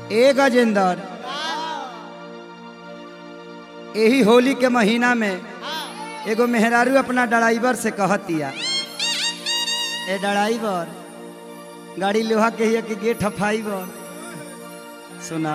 ए गजेंद्र यही होली के महीना में एगो मेहरारू अपना ड्राइवर से कहतिया, ए ड्राइवर गाड़ी लोहा के हिया कि गेट हफाइबर। सुना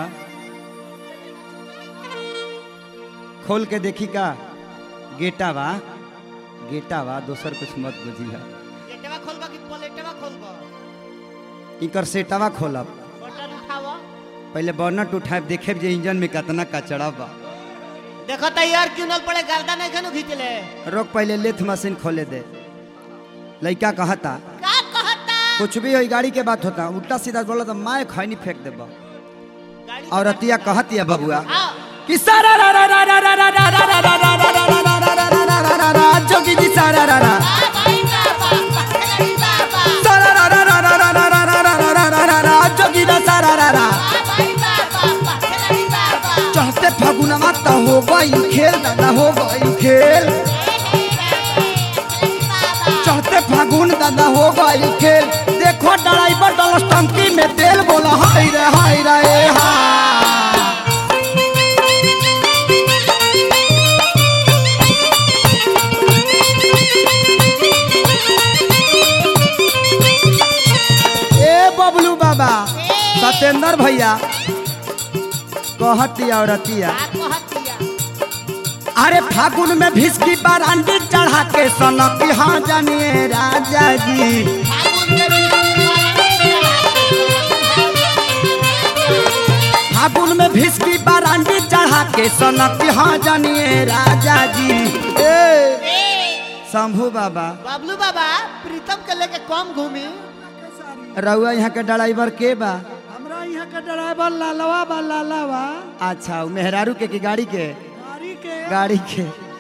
खोल के देखी का गेटा बा दोसर कुछ मत बुझिया। गेटवा खोलबा कि प्लेटवा खोलबा? इकर सेटवा खोलब, बटन उठावा। पहले बर्नट उठाए देखे जे इंजन में कितना कचरा बा। देखो त यार क्यों नल पड़े गर्दन नहीं खनु खींच ले। रोक पहले लेथ मशीन खोले दे। लड़का कहता का कहता? कुछ भी हो गाड़ी के बात होता उल्टा सीधा बोला तो मैं खैनी फेंक देबा। गाड़ी और अतिया कहतिया बबुआ हां कि सारा रा रा रा रा रा रा रा रा रा रा रा रा रा जोगी जी सारा रा रा भाई बाबा भाई बाबा सारा रा रा रा रा रा रा रा रा रा रा रा रा जोगी दा सारा रा रा भाई बाबा भाई बाबा। चढ़ते फागुनमा त हो गई खेल दादा हो गई खेल। चढ़ते फागुन दादा हो गई खेल। देखो ड्राइवर डलस टंकी में तेल बोला हाय रे हा। बबलू बाबा सत्येंद्र भैया कहतिया और अतिया अरे फागुन में भिस्की बारांडी चढ़ा के सनक हाँ जानिए राजा जी। फागुन में भिस्की बारांडी चढ़ा के सनक हाँ जानिए राजा जी। शंभू बाबा बबलू बाबा प्रीतम के लेके कम घूमी। रउआ यहाँ के ड्राइवर के बा? हमरा यहाँ के ड्राइवर लालवा बा लालवा। अच्छा मेहरारू के की गाड़ी के? गाड़ी के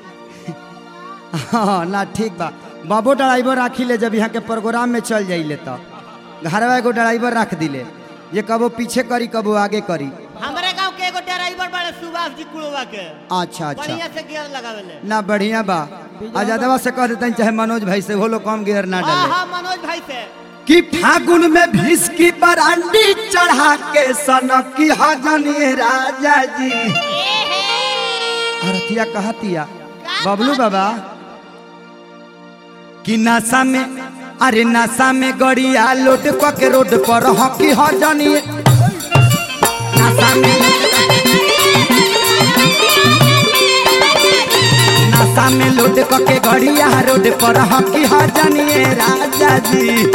हाँ ना ठीक बा। बाबू ड्राइवर राखी ले जब यहाँ के प्रोग्राम में चल जाइले तो घरवा एगो ड्राइवर रख दिले ये कबो पीछे करी कबो आगे करी। हमारे गांव के एगो ड्राइवर बड़े सुभाष जी कुड़वा के अच्छा अच्छा बढ़िया से गियर लगावेले ना बढ़िया बा। आजादवा से कह देते चाहे मनोज भाई से वो लोग कम गियर ना डाले। हां मनोज भाई से कि फागुन में भिस्की बरांडी चढ़ा के सनकी हजनी राजा जी। अरतिया कहतिया बबलू बाबा कि नशा में अरे नशा में गड़िया लोड के रोड पर हकी हजनी नशा में लोड के गड़िया रोड पर हकी हजनी राजा जी।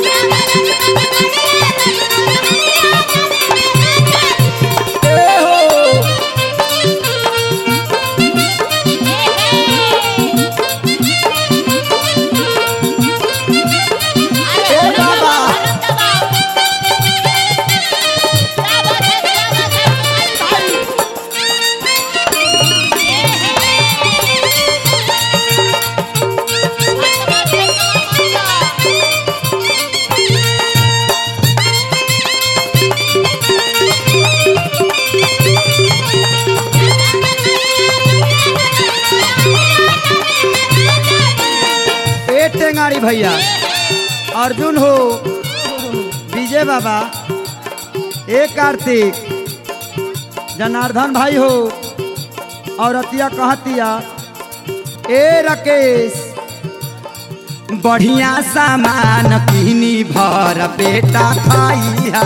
टेंगारी भैया अर्जुन हो विजय बाबा ए कार्तिक जनार्दन भाई हो और अतिया कहतिया ए राकेश बढ़िया सामान किनी भर बेटा खाइया।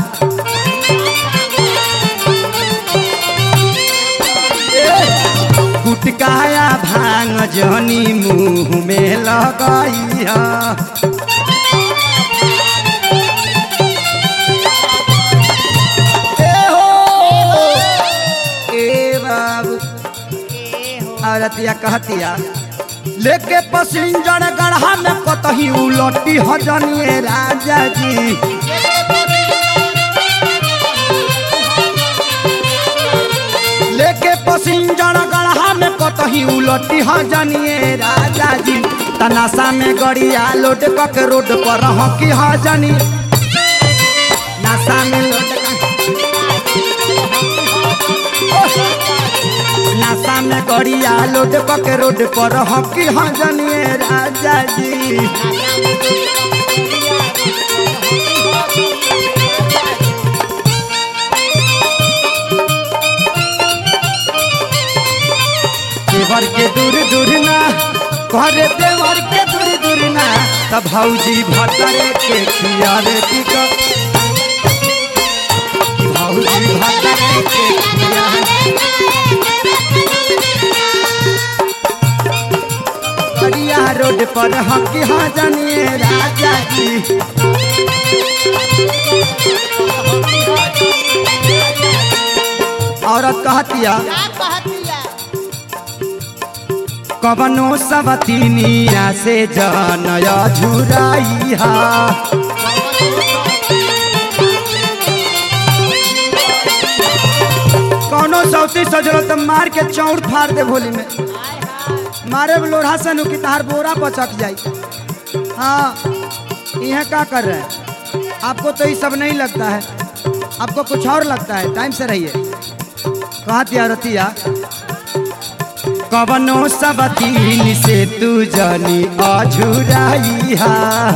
गुटकाया भांग जनी मुँह में लगाइया। ए बाबू औरतिया कहतिया लेके पसिंजर गढ़ा में कतही उलटी हजनी राजा जी। लेके पसिंजर गढ़ा में कतही उलटी हजनी राजा जी। तनाशा में गड़िया लोड के रोड पर हकी हजनी नशा में लोड नशा में गड़िया लोड के रोड पर हकी हजनी राजा जी। देवर के दूर दूर ना करे देवर के दूर दूर ना तब भौजी भतरे के खियावे की भौजी भतरे के खियावे बढ़िया रोड पर हम की हाँ जानिए राजा जी औरत कहतिया क्या कहतिया कवनो सबतीनिया से जनया झुराइहा कौनो सौती सजलो तो मार के चौड़ फाड़ दे भोली में मारे लोढ़ा से नु की तार बोरा पचक जाई। हाँ यह क्या कर रहे हैं आपको तो ये सब नहीं लगता है आपको कुछ और लगता है टाइम से रहिए। कहा दिया रतिया कवनो सबतीन से तू जानी अझुराइहा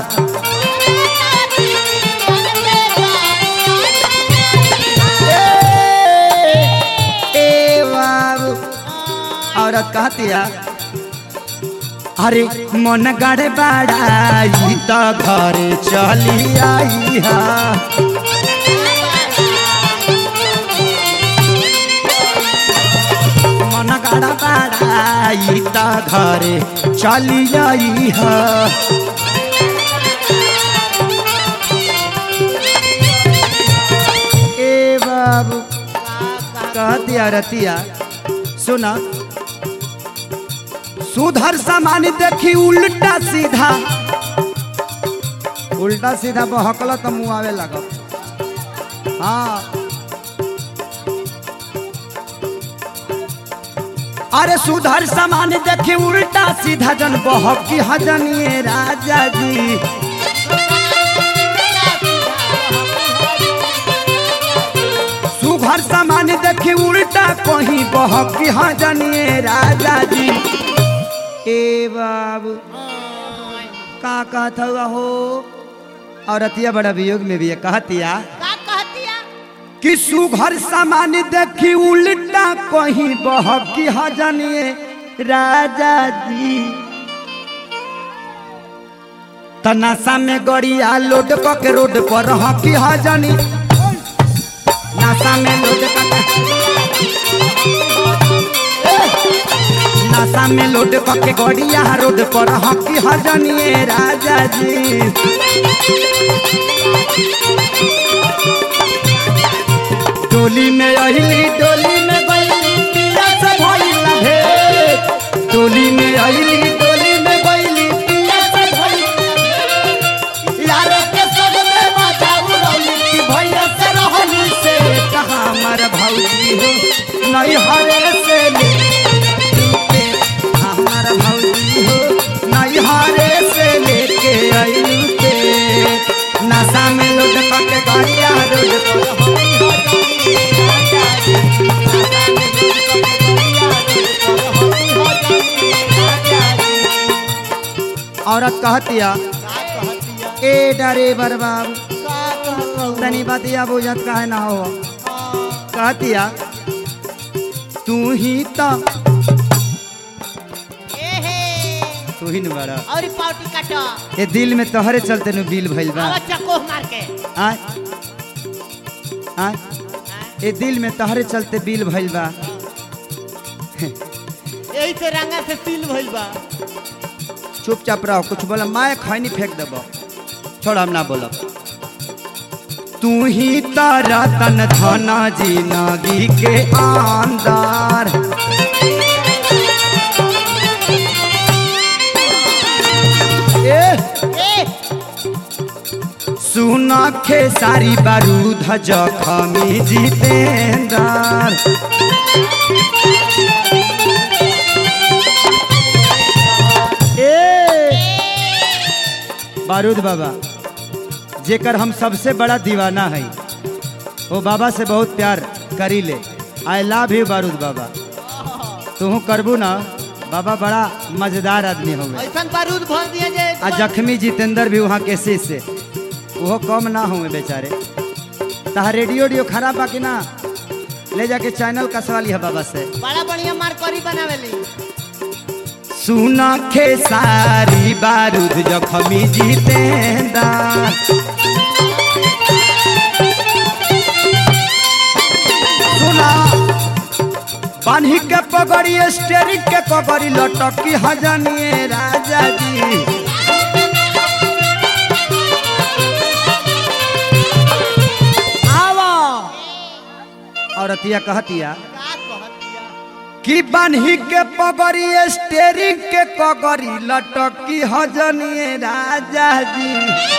ए बाबू औरत कहतिया अरे मन गड़े बड़ाई तो घरे चली आईहा मन गड़ा बड़ाई तो घरे चली आईहा ए बाबू कहतिया रतिया सुना सुधर सामान देखी उल्टा सीधा बहकल तो मुँह आवे लग। हाँ अरे सुधर सामान देखी उल्टा सीधा जन बहकी हजनिए राजा जी सुधर सामान देखी उल्टा कहीं बहकी हजनिए राजा जी। ए बाबू का कहता हुआ हो औरतिया बड़ा वियोग में भी है कहतिया क्या कहतिया कि सुघर सामान देखी उल्टा कहीं बहकी हजनिए राजा जी तनासा में गड़िया लोड के रोड पर हकी हजनी नासा में लोड नासा में लोड के गड़िया रोड पर हकी हजनिए राजा जी डोली में अहिली डोली में गईली पिया से भइला भेंट डोली में अहिली डोली में गईली पिया से भइला यार के सब में मजा उड़ौली की भैया से रहनी से कहाँ हमार भौजी हो नहीं हरे से हमार भौजी हो नहीं हरे से लेके आई पे नशा में लुट के गाड़िया रोड औरत कहतिया ए डरे बरबाब तनी बतिया बुझत काहे ना हो कहतिया तू ही तो तू ही न बड़ा और पाउटी काटो ये दिल में तोहरे चलते नु बिल भइल बा आवा चको मार के आय आय ये दिल में तोहरे चलते बिल भइल बा यही से रंगा से सील भइल बा चुपचाप रहो कुछ बोला माय खैनी फेंक देबो छोड़ हम ना बोलो तू ही तारा तन धना जिंदगी के आंदार सुना खे सारी बारूद जखमी जितेंदार बारूद बाबा जेकर हम सबसे बड़ा दीवाना है वो बाबा से बहुत प्यार करी ले आई लव यू बारूद बाबा तू करबू ना बाबा बड़ा मजेदार आदमी हो ऐसा बारूद भर दिया जे आ जख्मी जितेंद्र भी वहाँ केसी से वो कम ना हुए बेचारे तहा रेडियो खराब बा कि ना ले जाके चैनल कसवा लिया बाबा से बड़ा बढ़िया मार करी बनावेली सुना खेसारी बारूद जखमी जितेंद्र सुना बान्ही के पगड़ी स्टेरिंग के पगड़ी लटकी हजनिए राजा जी आवा औरतिया कहतिया का कहतिया कि बान्ही के पगड़ी स्टेरिंग के पगड़ी लटकी हजनिए राजा जी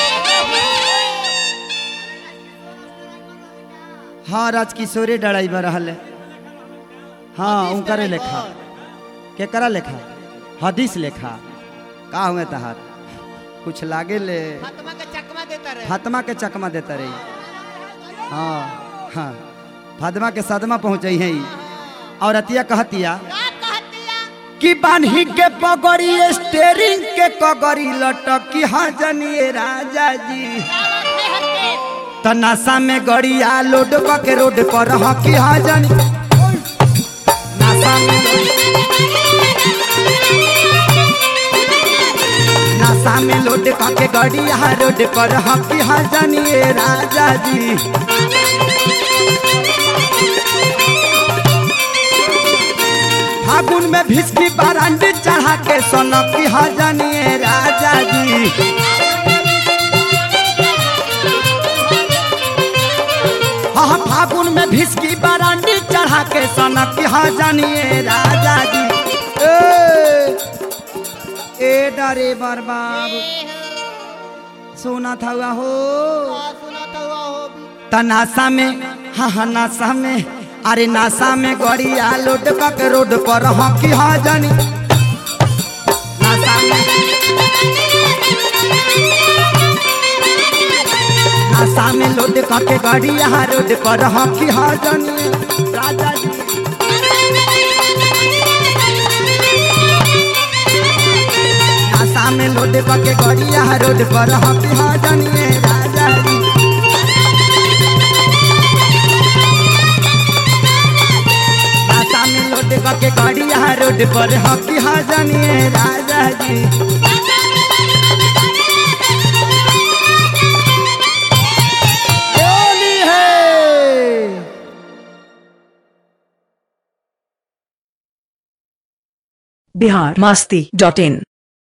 हाँ राजकिशोरे ड्राइवर रहले हाँ उनकरे लेखा केकरा लेखा हदीस लेखा का हुए तहार कुछ लागे ले फातिमा के चकमा देता रहे फातिमा के चकमा देता रही हाँ हाँ फातिमा के सदमा पहुँचे हैं और अतिया कहतिया का कहतिया कि बान्ही के पगड़ी स्टेरिंग के पगड़ी लटकी हजनिए राजा जी तनासा में गड़िया लोड के रोड पर हकी हजन नासा में लोड के गड़िया रोड पर हकी हजनिए राजा जी फागुन में भिस्की बारांडी चढ़ा के सोनकी हजनिए राजा जी हाँ फागुन में भिस्की बारांडी चढ़ा के सोनकी हजनिए राजा जी ए डरे बाबू सोना था हो सुना तो हो भी तनासा में हाँ नासा में अरे नासा में गड़िया लोड के रोड पर हकी हजनी नासा में नासा में लोड के गड़िया रोड पर हकी हजनी राजा जी नासा में लोड के गड़िया रोड पर हकी हजनी राजा जी लोड के गाड़िया रोड पर हकी हजनिए राजा जी होली है बिहार मस्ती.in